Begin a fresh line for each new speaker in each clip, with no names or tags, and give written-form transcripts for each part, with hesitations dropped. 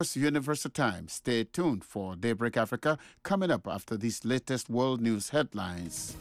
Universal Time. Stay tuned for Daybreak Africa coming up after these latest world news headlines.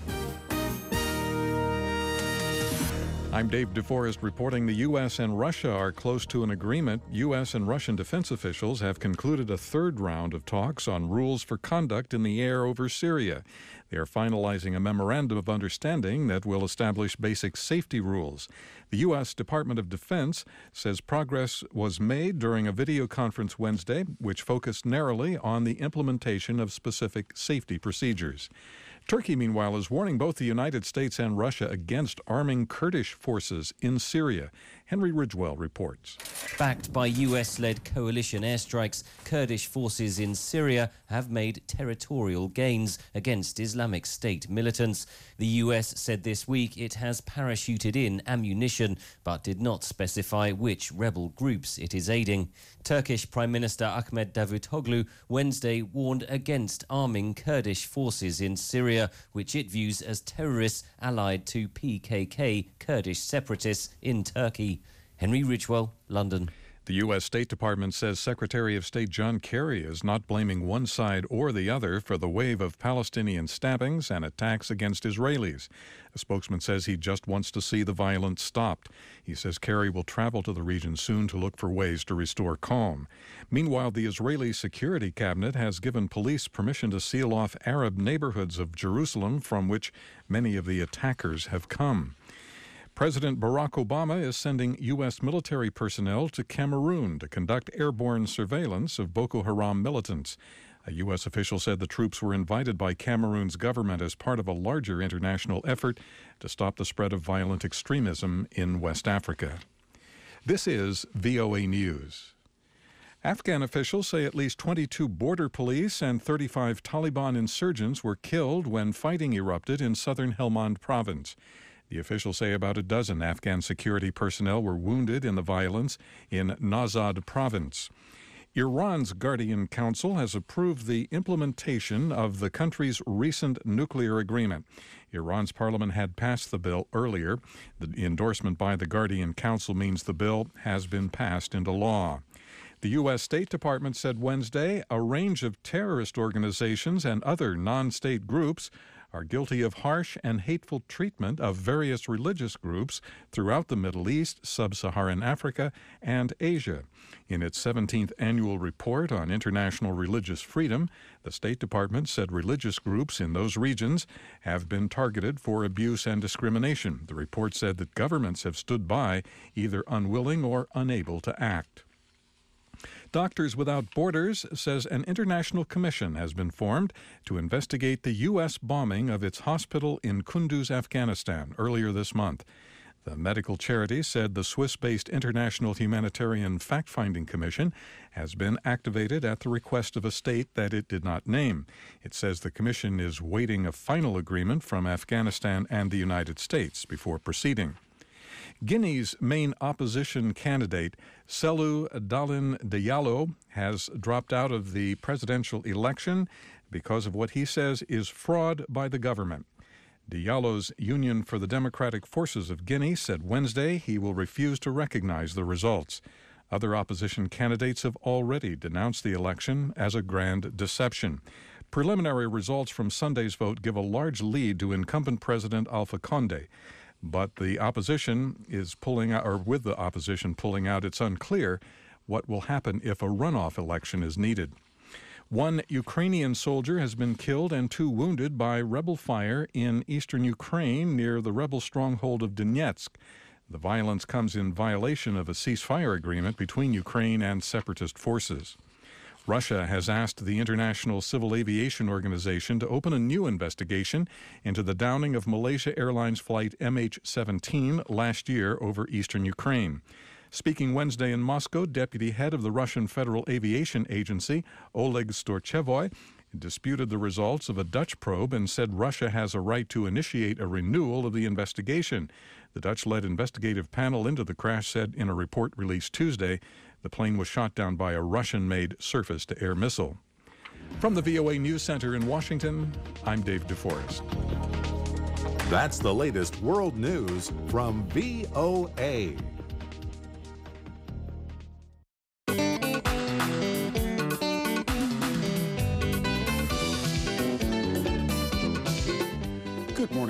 I'm Dave DeForest reporting the U.S. and Russia are close to an agreement. U.S. and Russian defense officials have concluded a third round of talks on rules for conduct in the air over Syria. They are finalizing a memorandum of understanding that will establish basic safety rules. The U.S. Department of Defense says progress was made during a video conference Wednesday, which focused narrowly on the implementation of specific safety procedures. Turkey, meanwhile, is warning both the United States and Russia against arming Kurdish forces in Syria. Henry Ridgewell reports.
Backed by US-led coalition airstrikes, Kurdish forces in Syria have made territorial gains against Islamic State militants. The US said this week it has parachuted in ammunition, but did not specify which rebel groups it is aiding. Turkish Prime Minister Ahmet Davutoglu Wednesday warned against arming Kurdish forces in Syria, which it views as terrorists allied to PKK Kurdish separatists in Turkey. Henry Ridgewell, London.
The U.S. State Department says Secretary of State John Kerry is not blaming one side or the other for the wave of Palestinian stabbings and attacks against Israelis. A spokesman says he just wants to see the violence stopped. He says Kerry will travel to the region soon to look for ways to restore calm. Meanwhile, the Israeli Security Cabinet has given police permission to seal off Arab neighborhoods of Jerusalem from which many of the attackers have come. President Barack Obama is sending U.S. military personnel to Cameroon to conduct airborne surveillance of Boko Haram militants. A U.S. official said the troops were invited by Cameroon's government as part of a larger international effort to stop the spread of violent extremism in West Africa. This is VOA News. Afghan officials say at least 22 border police and 35 Taliban insurgents were killed when fighting erupted in southern Helmand province. The officials say about a dozen Afghan security personnel were wounded in the violence in Nazad province. Iran's Guardian Council has approved the implementation of the country's recent nuclear agreement. Iran's parliament had passed the bill earlier. The endorsement by the Guardian Council means the bill has been passed into law. The U.S. State Department said Wednesday a range of terrorist organizations and other non-state groups are guilty of harsh and hateful treatment of various religious groups throughout the Middle East, Sub-Saharan Africa, and Asia. In its 17th annual report on international religious freedom, the State Department said religious groups in those regions have been targeted for abuse and discrimination. The report said that governments have stood by, either unwilling or unable to act. Doctors Without Borders says an international commission has been formed to investigate the U.S. bombing of its hospital in Kunduz, Afghanistan, earlier this month. The medical charity said the Swiss-based International Humanitarian Fact-Finding Commission has been activated at the request of a state that it did not name. It says the commission is waiting a final agreement from Afghanistan and the United States before proceeding. Guinea's main opposition candidate, Cellou Dalein Diallo, has dropped out of the presidential election because of what he says is fraud by the government. Diallo's Union for the Democratic Forces of Guinea said Wednesday he will refuse to recognize the results. Other opposition candidates have already denounced the election as a grand deception. Preliminary results from Sunday's vote give a large lead to incumbent President Alpha Condé. But the opposition is pulling out, or with the opposition pulling out, it's unclear what will happen if a runoff election is needed. One Ukrainian soldier has been killed and 2 wounded by rebel fire in eastern Ukraine near the rebel stronghold of Donetsk. The violence comes in violation of a ceasefire agreement between Ukraine and separatist forces. Russia has asked the International Civil Aviation Organization to open a new investigation into the downing of Malaysia Airlines flight MH17 last year over eastern Ukraine. Speaking Wednesday in Moscow, deputy head of the Russian Federal Aviation Agency, Oleg Storchevoy, disputed the results of a Dutch probe and said Russia has a right to initiate a renewal of the investigation. The Dutch-led investigative panel into the crash said in a report released Tuesday the plane was shot down by a Russian-made surface-to-air missile. From the VOA News Center in Washington, I'm Dave DeForest.
That's the latest world news from VOA.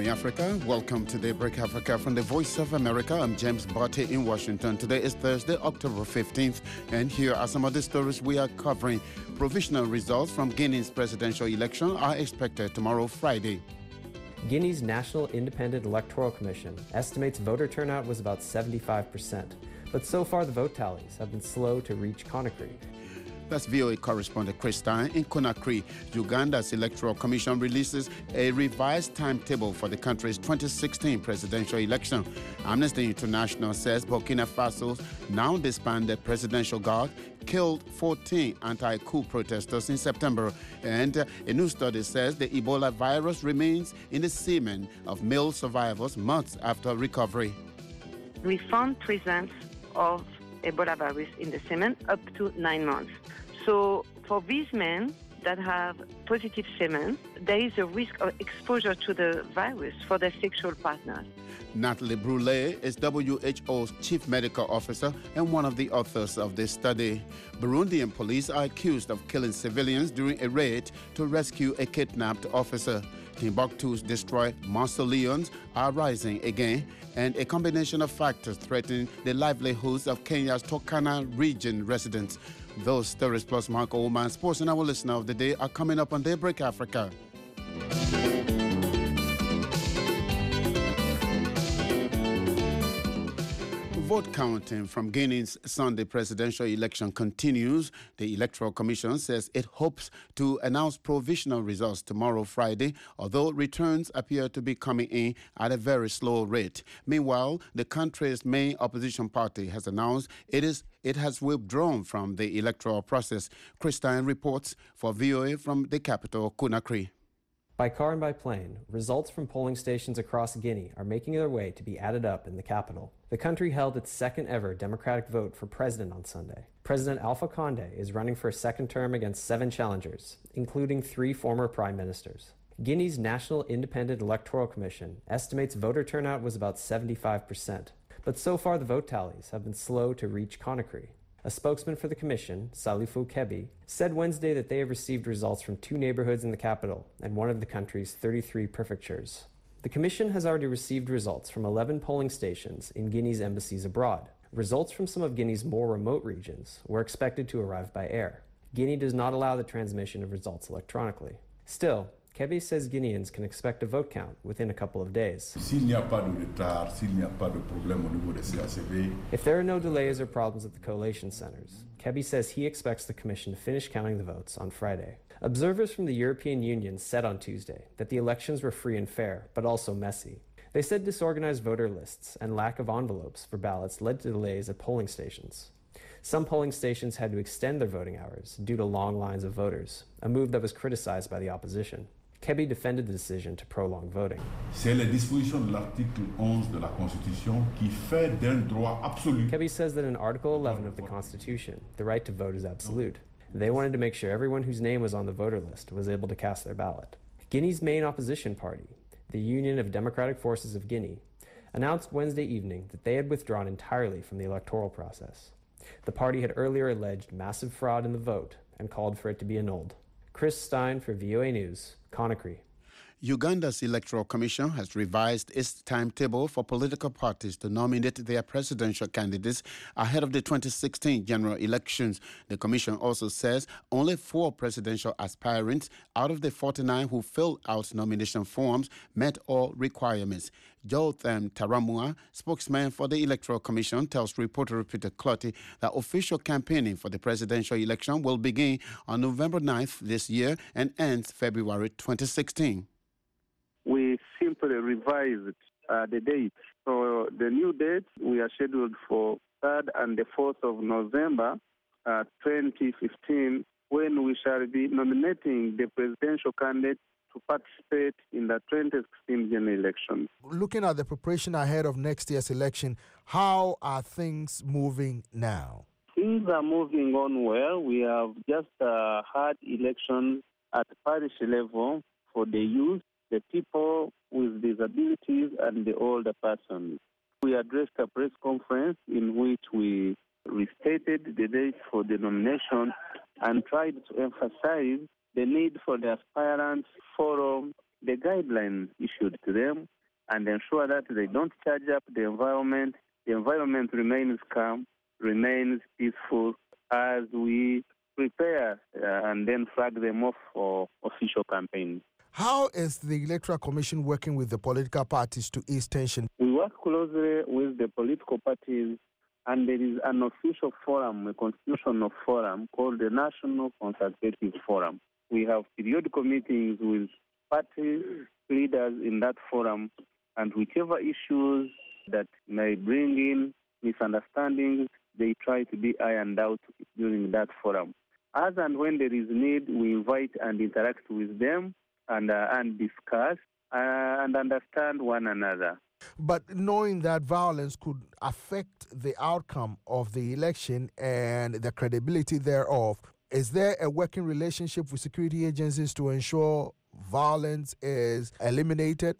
morning, Africa. Welcome to Daybreak Africa from the Voice of America. I'm James Barty in Washington. Today is Thursday, October 15th, and here are some of the stories we are covering. Provisional results from Guinea's presidential election are expected tomorrow, Friday.
Guinea's National Independent Electoral Commission estimates voter turnout was about 75%, but so far the vote tallies have been slow to reach Conakry.
That's VOA correspondent Chris Stein in Conakry. Uganda's Electoral Commission releases a revised timetable for the country's 2016 presidential election. Amnesty International says Burkina Faso's now disbanded presidential guard killed 14 anti-coup protesters in September. And a new study says the Ebola virus remains in the semen of male survivors months after recovery.
We found presence of Ebola virus in the semen up to 9 months. So for these men that have positive semen, there is a risk of exposure to the virus for their sexual partners.
Natalie Brulé is WHO's chief medical officer and one of the authors of this study. Burundian police are accused of killing civilians during a raid to rescue a kidnapped officer. Timbuktu's destroyed mausoleums are rising again, and a combination of factors threaten the livelihoods of Kenya's Turkana region residents. Those stories plus Mark Oldman, sports and our listener of the day are coming up on Daybreak Africa. Vote counting from Guinea's Sunday presidential election continues. The Electoral Commission says it hopes to announce provisional results tomorrow, Friday, although returns appear to be coming in at a very slow rate. Meanwhile, the country's main opposition party has announced it has withdrawn from the electoral process. Chris Stein reports for VOA from the capital, Conakry.
By car and by plane, results from polling stations across Guinea are making their way to be added up in the capital. The country held its second ever democratic vote for president on Sunday. President Alpha Condé is running for a second term against 7 challengers, including 3 former prime ministers. Guinea's National Independent Electoral Commission estimates voter turnout was about 75%, but so far the vote tallies have been slow to reach Conakry. A spokesman for the commission, Salifou Kebi, said Wednesday that they have received results from 2 neighborhoods in the capital and one of the country's 33 prefectures. The commission has already received results from 11 polling stations in Guinea's embassies abroad. Results from some of Guinea's more remote regions were expected to arrive by air. Guinea does not allow the transmission of results electronically. Still, Kebi says Guineans can expect a vote count within a couple of days. If there are no delays or problems at the collation centers, Kebi says he expects the commission to finish counting the votes on Friday. Observers from the European Union said on Tuesday that the elections were free and fair, but also messy. They said disorganized voter lists and lack of envelopes for ballots led to delays at polling stations. Some polling stations had to extend their voting hours due to long lines of voters, a move that was criticized by the opposition. Kebi defended the decision to prolong voting. Kebi says that in Article 11 of the Constitution, the right to vote is absolute. They wanted to make sure everyone whose name was on the voter list was able to cast their ballot. Guinea's main opposition party, the Union of Democratic Forces of Guinea, announced Wednesday evening that they had withdrawn entirely from the electoral process. The party had earlier alleged massive fraud in the vote and called for it to be annulled. Chris Stein for VOA News, Conakry.
Uganda's Electoral Commission has revised its timetable for political parties to nominate their presidential candidates ahead of the 2016 general elections. The commission also says only 4 presidential aspirants out of the 49 who filled out nomination forms met all requirements. Jotham Taramua, spokesman for the Electoral Commission, tells reporter Peter Clotty that official campaigning for the presidential election will begin on November 9th this year and ends February 2016.
We simply revised the dates. So the new dates, we are scheduled for 3rd and the 4th of November 2015, when we shall be nominating the presidential candidate to participate in the 2016 general election.
Looking at the preparation ahead of next year's election, how are things moving now?
Things are moving on well. We have just had elections at parish level for the youth, the people with disabilities, and the older persons. We addressed a press conference in which we restated the date for the nomination and tried to emphasize the need for the aspirants to follow the guidelines issued to them and ensure that they don't charge up the environment remains calm, remains peaceful as we prepare and then flag them off for official campaigns.
How is the Electoral Commission working with the political parties to ease tension?
We work closely with the political parties, and there is an official forum, a constitutional forum called the National Consultative Forum. We have periodical meetings with party leaders in that forum, and whichever issues that may bring in misunderstandings, they try to be ironed out during that forum. As and when there is need, we invite and interact with them and discuss and understand one another.
But knowing that violence could affect the outcome of the election and the credibility thereof, is there a working relationship with security agencies to ensure violence is eliminated?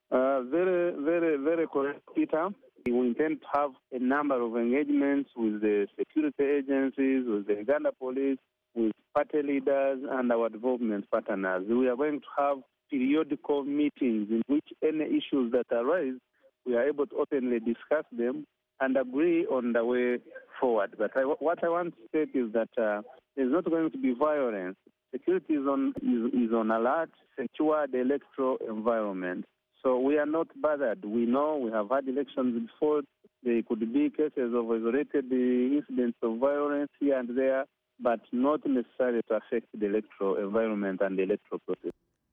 Very, very, very correct, Peter. We intend to have a number of engagements with the security agencies, with the Uganda police, with party leaders and our development partners. We are going to have periodical meetings in which any issues that arise, we are able to openly discuss them and agree on the way forward. But what I want to state is that there's not going to be violence. Security is on alert, secure the electoral environment. So we are not bothered. We know we have had elections before. There could be cases of isolated incidents of violence here and there, but not necessarily to affect the electoral environment and the electoral process.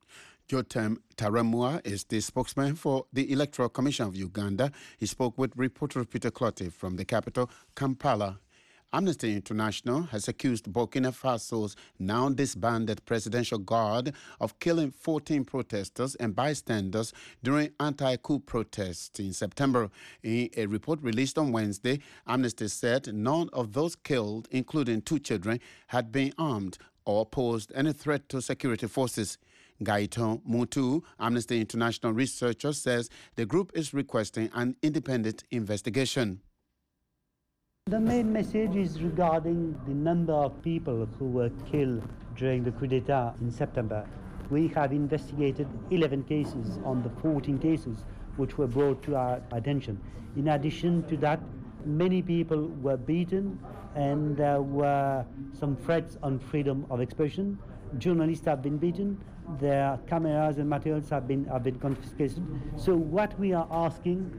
Jotam Taramua is the spokesman for the Electoral Commission of Uganda. He spoke with reporter Peter Clottey from the capital, Kampala. Amnesty International has accused Burkina Faso's now disbanded Presidential Guard of killing 14 protesters and bystanders during anti-coup protests in September. In a report released on Wednesday, Amnesty said none of those killed, including 2 children, had been armed or posed any threat to security forces. Gaiton Mutu, Amnesty International researcher, says the group is requesting an independent investigation.
The main message is regarding the number of people who were killed during the coup d'etat in September. We have investigated 11 cases on the 14 cases which were brought to our attention. In addition to that, many people were beaten and there were some threats on freedom of expression. Journalists have been beaten. Their cameras and materials have been confiscated. So what we are asking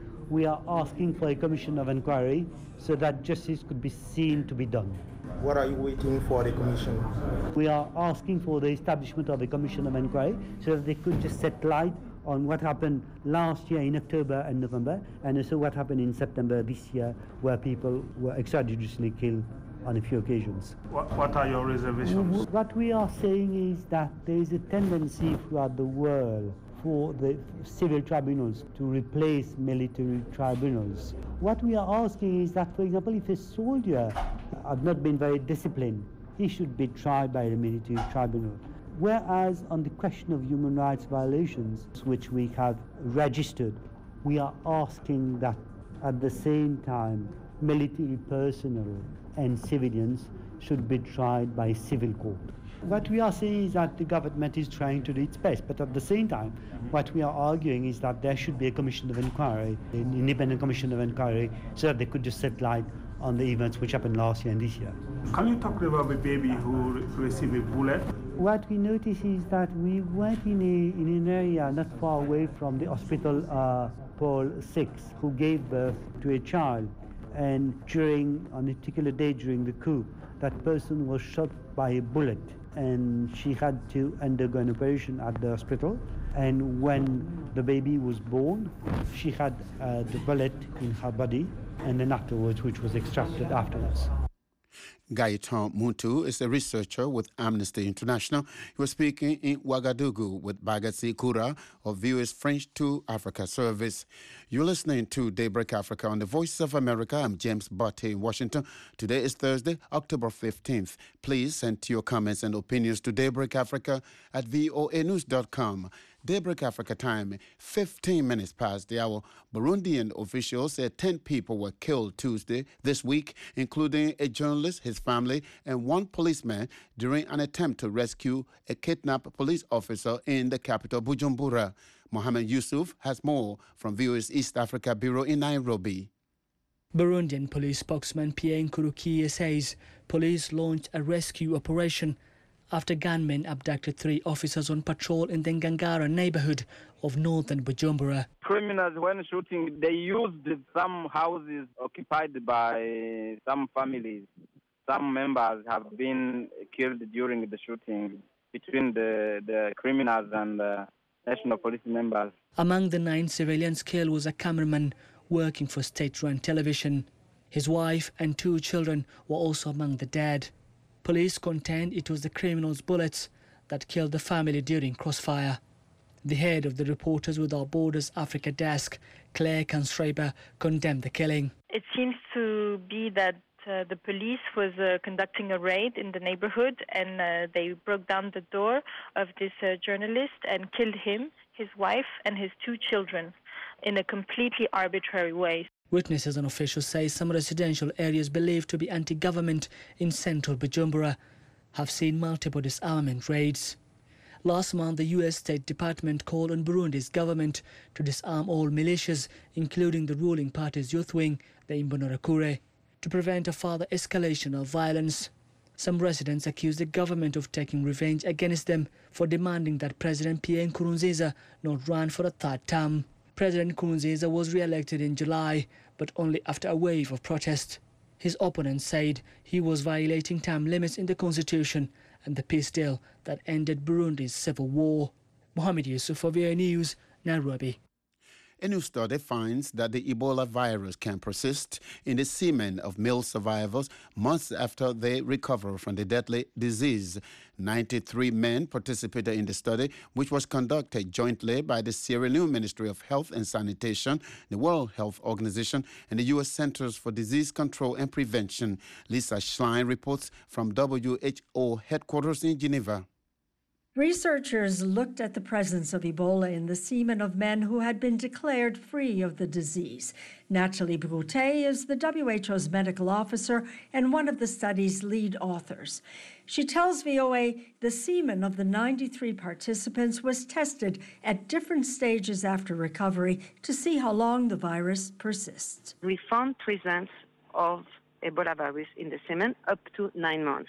for a commission of inquiry so that justice could be seen to be done.
What are you waiting for the commission?
We are asking for the establishment of a commission of inquiry so that they could just set light on what happened last year in October and November, and also what happened in September this year, where people were extrajudicially killed on a few occasions.
What are your reservations?
What we are saying is that there is a tendency throughout the world for the civil tribunals to replace military tribunals. What we are asking is that, for example, if a soldier has not been very disciplined, he should be tried by a military tribunal. Whereas on the question of human rights violations, which we have registered, we are asking that at the same time, military personnel and civilians should be tried by civil court. What we are saying is that the government is trying to do its best, but at the same time, what we are arguing is that there should be a commission of inquiry, an independent commission of inquiry, so that they could just set light on the events which happened last year and this year.
Can you talk about the baby who received a bullet?
What we noticed is that we went in an area not far away from the hospital Paul VI, who gave birth to a child. And on a particular day during the coup, that person was shot by a bullet, and she had to undergo an operation at the hospital. And when the baby was born, she had the bullet in her body, and then afterwards, which was extracted afterwards.
Gaiton Mutu is a researcher with Amnesty International. He was speaking in Ouagadougou with Bagatsi Koura of VOA's French to Africa service. You're listening to Daybreak Africa on the Voice of America. I'm James Botte in Washington. Today is Thursday, October 15th. Please send your comments and opinions to Daybreak Africa at voanews.com. Daybreak Africa time, 15 minutes past the hour. Burundian officials said 10 people were killed Tuesday this week, including a journalist, his family, and 1 policeman during an attempt to rescue a kidnapped police officer in the capital, Bujumbura. Mohamed Yusuf has more from VOA's East Africa Bureau in Nairobi.
Burundian police spokesman Pierre Nkurukiye says police launched a rescue operation after gunmen abducted 3 officers on patrol in the Ngangara neighborhood of northern Bujumbura.
Criminals, when shooting, they used some houses occupied by some families. Some members have been killed during the shooting between the criminals and the national police members.
Among the 9 civilians killed was a cameraman working for state-run television. His wife and 2 children were also among the dead. Police contend it was the criminals' bullets that killed the family during crossfire. The head of the Reporters Without Borders Africa desk, Claire Kanschreiber, condemned the killing.
It seems to be that the police was conducting a raid in the neighborhood, and they broke down the door of this journalist and killed him, his wife and his 2 children in a completely arbitrary way.
Witnesses and officials say some residential areas believed to be anti-government in central Bujumbura have seen multiple disarmament raids. Last month, the U.S. State Department called on Burundi's government to disarm all militias, including the ruling party's youth wing, the Imbonerakure, to prevent a further escalation of violence. Some residents accuse the government of taking revenge against them for demanding that President Pierre Nkurunziza not run for a 3rd term. President Nkurunziza was re-elected in July, but only after a wave of protest. His opponents said he was violating term limits in the constitution and the peace deal that ended Burundi's civil war. Mohamed Yusuf for VOA News, Nairobi.
A new study finds that the Ebola virus can persist in the semen of male survivors months after they recover from the deadly disease. 93 men participated in the study, which was conducted jointly by the Sierra Leone Ministry of Health and Sanitation, the World Health Organization, and the U.S. Centers for Disease Control and Prevention. Lisa Schlein reports from WHO headquarters in Geneva.
Researchers looked at the presence of Ebola in the semen of men who had been declared free of the disease. Nathalie Broutet is the WHO's medical officer and one of the study's lead authors. She tells VOA the semen of the 93 participants was tested at different stages after recovery to see how long the virus persists.
We found presence of Ebola virus in the semen up to 9 months.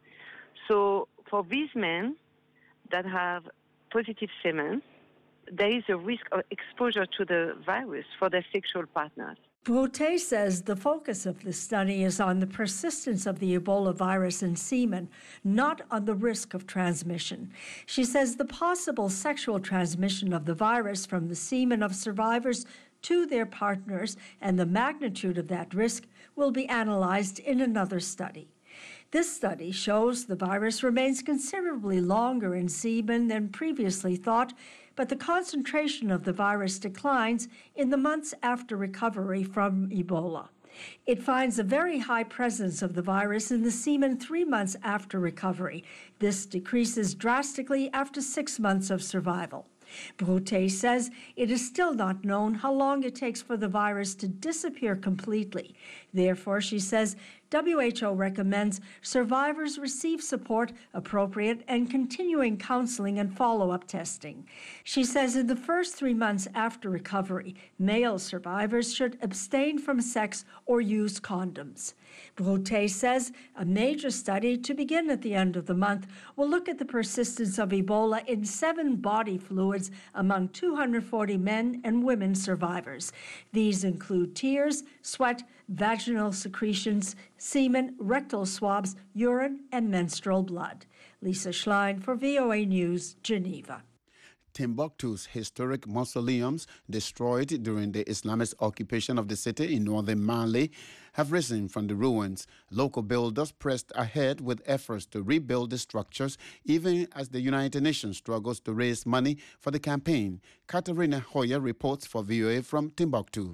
So for these men that have positive semen, there is a risk of exposure to the virus for their sexual partners.
Broutet says the focus of the study is on the persistence of the Ebola virus in semen, not on the risk of transmission. She says the possible sexual transmission of the virus from the semen of survivors to their partners and the magnitude of that risk will be analyzed in another study. This study shows the virus remains considerably longer in semen than previously thought, but the concentration of the virus declines in the months after recovery from Ebola. It finds a very high presence of the virus in the semen 3 months after recovery. This decreases drastically after 6 months of survival. Broutet says it is still not known how long it takes for the virus to disappear completely. Therefore, she says, WHO recommends survivors receive support, appropriate and continuing counseling and follow-up testing. She says in the first 3 months after recovery, male survivors should abstain from sex or use condoms. Broutet says a major study to begin at the end of the month will look at the persistence of Ebola in 7 body fluids among 240 men and women survivors. These include tears, sweat, vaginal secretions, semen, rectal swabs, urine, and menstrual blood. Lisa Schlein for VOA News, Geneva.
Timbuktu's historic mausoleums, destroyed during the Islamist occupation of the city in northern Mali, have risen from the ruins. Local builders pressed ahead with efforts to rebuild the structures, even as the United Nations struggles to raise money for the campaign. Katarina Hoyer reports for VOA from Timbuktu.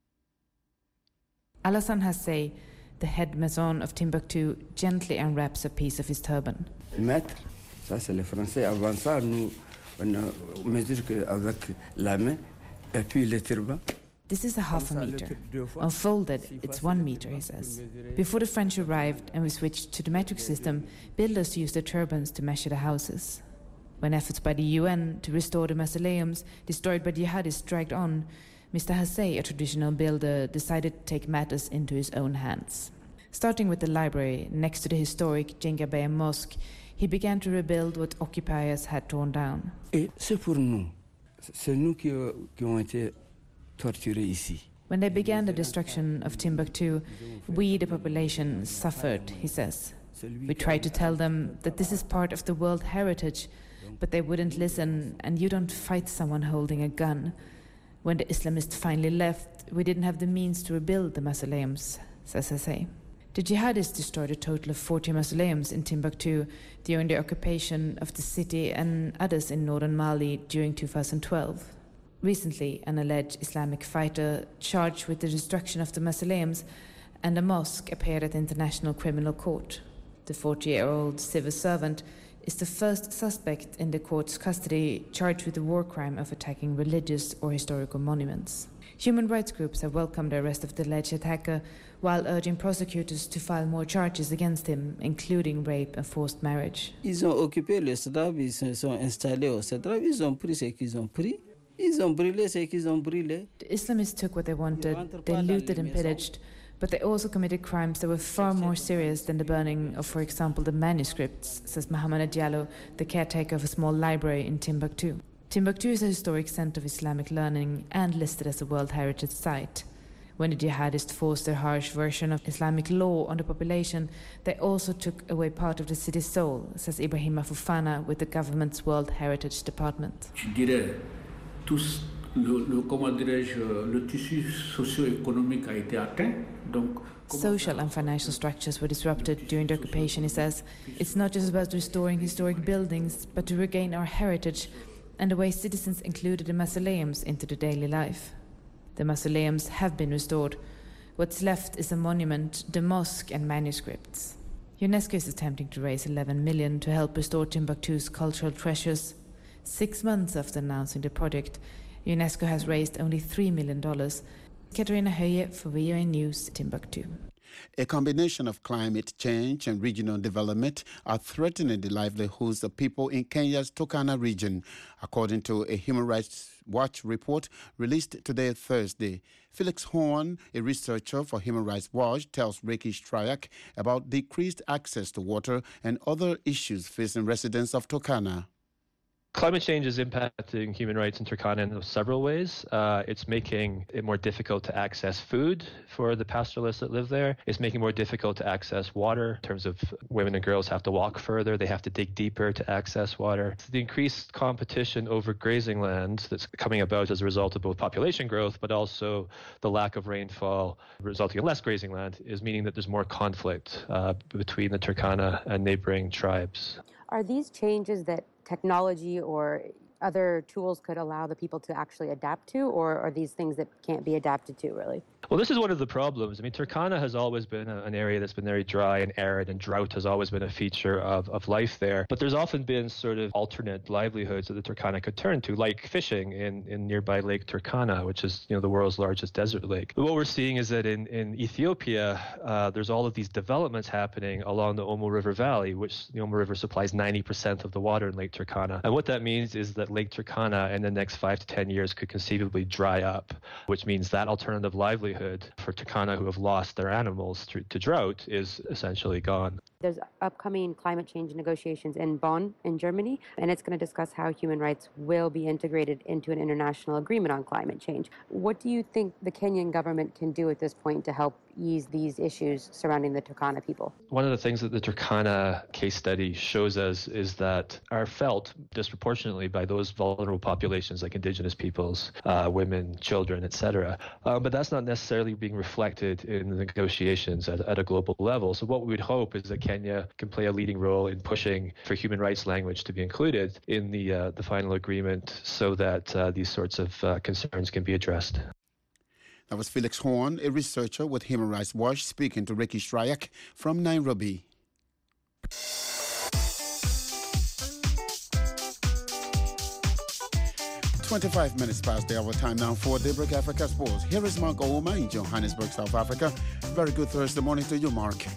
Alassane Hassey, the head mason of Timbuktu, gently unwraps a piece of his turban.
Maître, ça c'est le français. Avant ça, nous on mesure avec la main et puis le turban.
This is a half a meter. Unfolded, it's 1 meter, he says. Before the French arrived and we switched to the metric system, builders used their turbans to measure the houses. When efforts by the UN to restore the mausoleums destroyed by jihadists dragged on, Mr. Hassey, a traditional builder, decided to take matters into his own hands. Starting with the library next to the historic Djingabeya Mosque, he began to rebuild what occupiers had torn down.
C'est pour nous. C'est nous qui ont été torturés ici.
When they began the destruction of Timbuktu, we, the population, suffered, he says. We tried to tell them that this is part of the world heritage, but they wouldn't listen, and you don't fight someone holding a gun. When the Islamists finally left, we didn't have the means to rebuild the mausoleums, says Hassey. The jihadists destroyed a total of 40 mausoleums in Timbuktu during the occupation of the city and others in northern Mali during 2012. Recently, an alleged Islamic fighter charged with the destruction of the mausoleums and a mosque appeared at the International Criminal Court. The 40-year-old civil servant is the first suspect in the court's custody charged with the war crime of attacking religious or historical monuments. Human rights groups have welcomed the arrest of the alleged attacker, while urging prosecutors to file more charges against him, including rape and forced marriage.
Ils ont occupé le Sadab, ils se sont installés au Sadab, ils ont pris ce qu'ils ont pris, ils ont brûlé ce qu'ils ont brûlé.
The Islamists took what they wanted, they looted and pillaged, but they also committed crimes that were far more serious than the burning of, for example, the manuscripts, says Mohamed Diallo, the caretaker of a small library in Timbuktu. Timbuktu is a historic center of Islamic learning and listed as a World Heritage Site. When the jihadists forced their harsh version of Islamic law on the population, they also took away part of the city's soul, says Ibrahima Fofana with the government's World Heritage Department.
Je dirais, le tissu socio-économique a été atteint, donc
social and financial structures were disrupted during the occupation, he says. It's not just about restoring historic buildings, but to regain our heritage and the way citizens included the mausoleums into their daily life. The mausoleums have been restored. What's left is a monument, the mosque and manuscripts. UNESCO is attempting to raise 11 million to help restore Timbuktu's cultural treasures. 6 months after announcing the project, UNESCO has raised only $3 million. Katarina Höje for VOA News, Timbuktu.
A combination of climate change and regional development are threatening the livelihoods of people in Kenya's Turkana region, according to a Human Rights Watch report released today, Thursday. Felix Horn, a researcher for Human Rights Watch, tells Ricky Stryak about decreased access to water and other issues facing residents of Turkana.
Climate change is impacting human rights in Turkana in several ways. It's making it more difficult to access food for the pastoralists that live there. It's making it more difficult to access water in terms of women and girls have to walk further. They have to dig deeper to access water. The increased competition over grazing land that's coming about as a result of both population growth, but also the lack of rainfall resulting in less grazing land is meaning that there's more conflict between the Turkana and neighboring tribes.
Are these changes that technology or other tools could allow the people to actually adapt to, or are these things that can't be adapted to, really?
Well, this is one of the problems. I mean, Turkana has always been an area that's been very dry and arid, and drought has always been a feature of life there. But there's often been sort of alternate livelihoods that the Turkana could turn to, like fishing in nearby Lake Turkana, which is, the world's largest desert lake. But what we're seeing is that in Ethiopia, there's all of these developments happening along the Omo River Valley, which the Omo River supplies 90% of the water in Lake Turkana. And what that means is that Lake Turkana in the next 5 to 10 years could conceivably dry up, which means that alternative livelihood for Turkana who have lost their animals to drought is essentially gone.
There's upcoming climate change negotiations in Bonn in Germany, and it's going to discuss how human rights will be integrated into an international agreement on climate change. What do you think the Kenyan government can do at this point to help ease these issues surrounding the Turkana people?
One of the things that the Turkana case study shows us is that are felt disproportionately by those vulnerable populations like indigenous peoples, women, children, etc. But that's not necessarily being reflected in the negotiations at a global level. So what we would hope is that Kenya can play a leading role in pushing for human rights language to be included in the final agreement so that these sorts of concerns can be addressed.
That was Felix Horn, a researcher with Human Rights Watch, speaking to Ricky Stryak from Nairobi. "25 minutes past the hour time now for Daybreak Africa Sports. Here is Mark Ouma in Johannesburg, South Africa. Very good Thursday morning to you, Mark.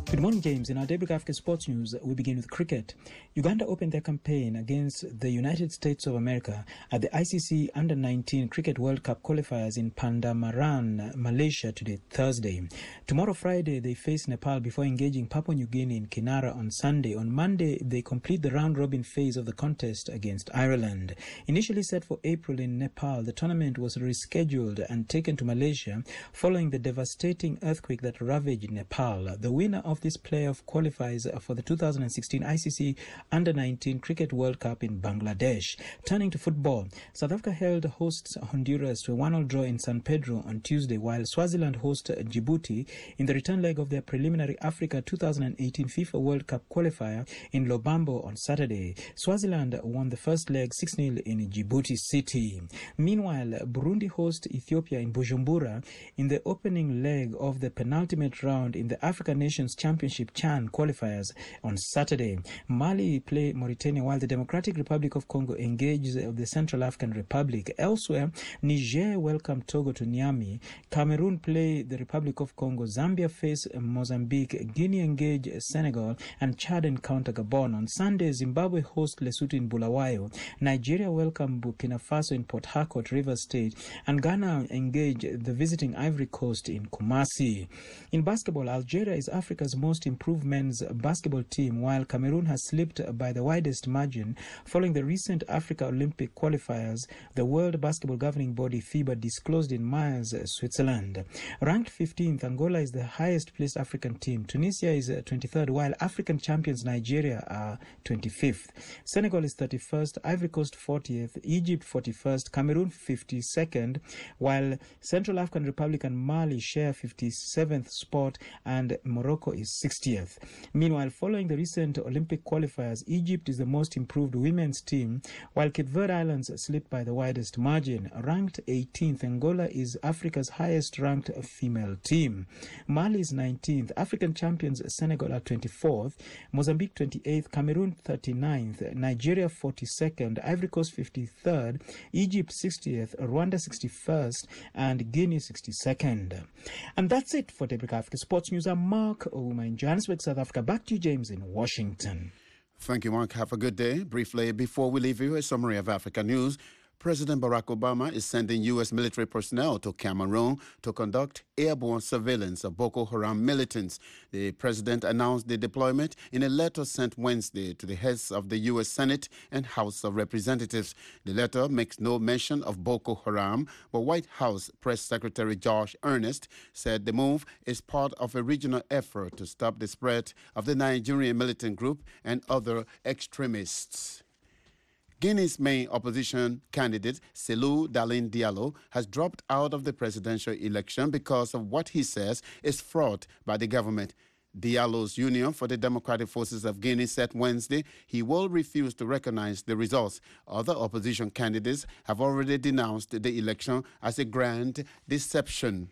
Good morning, James. In our Daybreak Africa Sports News, we begin with cricket. Uganda opened their campaign against the United States of America at the ICC Under-19 Cricket World Cup qualifiers in Pandamaran, Malaysia today, Thursday. Tomorrow, Friday, they face Nepal before engaging Papua New Guinea in Kinara on Sunday. On Monday, they complete the round-robin phase of the contest against Ireland. Initially set for April in Nepal, the tournament was rescheduled and taken to Malaysia following the devastating earthquake that ravaged Nepal. The winner of this playoff qualifies for the 2016 ICC Under-19 Cricket World Cup in Bangladesh. Turning to football, South Africa held hosts Honduras to a 1-1 draw in San Pedro on Tuesday, while Swaziland host Djibouti in the return leg of their preliminary Africa 2018 FIFA World Cup qualifier in Lobambo on Saturday. Swaziland won the first leg 6-0 in Djibouti City. Meanwhile, Burundi host Ethiopia in Bujumbura in the opening leg of the penultimate round in the Africa Nations Championship CHAN qualifiers on Saturday. Mali play Mauritania while the Democratic Republic of Congo engages the Central African Republic. Elsewhere, Niger welcome Togo to Niamey. Cameroon play the Republic of Congo. Zambia face Mozambique. Guinea engage Senegal, and Chad encounter Gabon. On Sunday, Zimbabwe host Lesotho in Bulawayo. Nigeria welcome Burkina Faso in Port Harcourt, Rivers State, and Ghana engage the visiting Ivory Coast in Kumasi. In basketball, Algeria is Africa's most improved men's basketball team, while Cameroon has slipped by the widest margin following the recent Africa Olympic qualifiers, the World Basketball Governing Body FIBA disclosed in Mayence, Switzerland. Ranked 15th, Angola is the highest placed African team. Tunisia is 23rd, while African champions Nigeria are 25th. Senegal is 31st, Ivory Coast 40th, Egypt 41st, Cameroon 52nd, while Central African Republic and Mali share 57th spot, and Morocco is 60th. Meanwhile, following the recent Olympic qualifiers, Egypt is the most improved women's team, while Cape Verde Islands slipped by the widest margin. Ranked 18th, Angola is Africa's highest ranked female team. Mali is 19th, African champions Senegal are 24th, Mozambique 28th, Cameroon 39th, Nigeria 42nd, Ivory Coast 53rd, Egypt 60th, Rwanda 61st, and Guinea 62nd. And that's it for Daybreak Africa Sports News. I'm Mark Ouma in Johannesburg, South Africa. Back to you, James, in Washington.
Thank you, Mark. Have a good day. Briefly, before we leave you, a summary of Africa news. President Barack Obama is sending U.S. military personnel to Cameroon to conduct airborne surveillance of Boko Haram militants. The president announced the deployment in a letter sent Wednesday to the heads of the U.S. Senate and House of Representatives. The letter makes no mention of Boko Haram, but White House Press Secretary Josh Earnest said the move is part of a regional effort to stop the spread of the Nigerian militant group and other extremists. Guinea's main opposition candidate, Cellou Dalein Diallo, has dropped out of the presidential election because of what he says is fraud by the government. Diallo's Union for the Democratic Forces of Guinea said Wednesday he will refuse to recognize the results. Other opposition candidates have already denounced the election as a grand deception.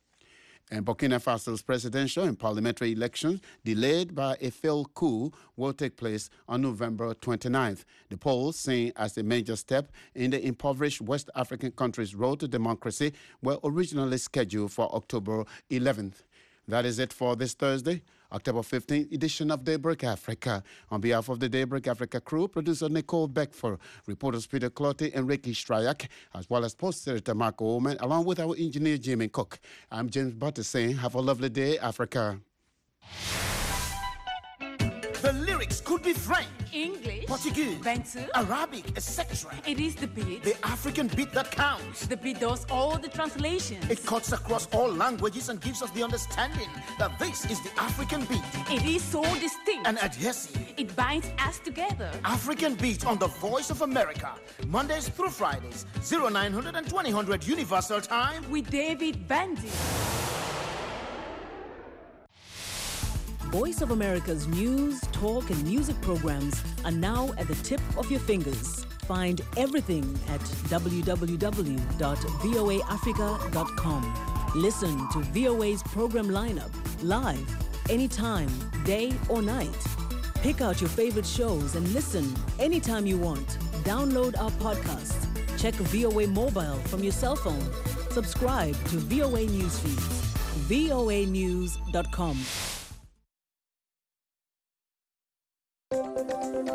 And Burkina Faso's presidential and parliamentary elections, delayed by a failed coup, will take place on November 29th. The polls, seen as a major step in the impoverished West African country's road to democracy, were originally scheduled for October 11th. That is it for this Thursday, October 15th edition of Daybreak Africa. On behalf of the Daybreak Africa crew, producer Nicole Beckford, reporters Peter Clottey and Ricky Strayak, as well as post editor Marco Oman, along with our engineer Jimmy Cook. I'm James Butter saying, have a lovely day, Africa.
The lyrics could be French,
English,
Portuguese,
Bantu,
Arabic, etc.
It is the beat.
The African beat that counts.
The beat does all the translations.
It cuts across all languages and gives us the understanding that this is the African beat.
It is so distinct
and adhesive.
It binds us together.
African beat on the Voice of America, Mondays through Fridays, 0900 and 2000 Universal Time
with David Bandy.
Voice of America's news, talk, and music programs are now at the tip of your fingers. Find everything at www.voaafrica.com. Listen to VOA's program lineup live, anytime, day or night. Pick out your favorite shows and listen anytime you want. Download our podcast. Check VOA Mobile from your cell phone. Subscribe to VOA Newsfeed. voanews.com.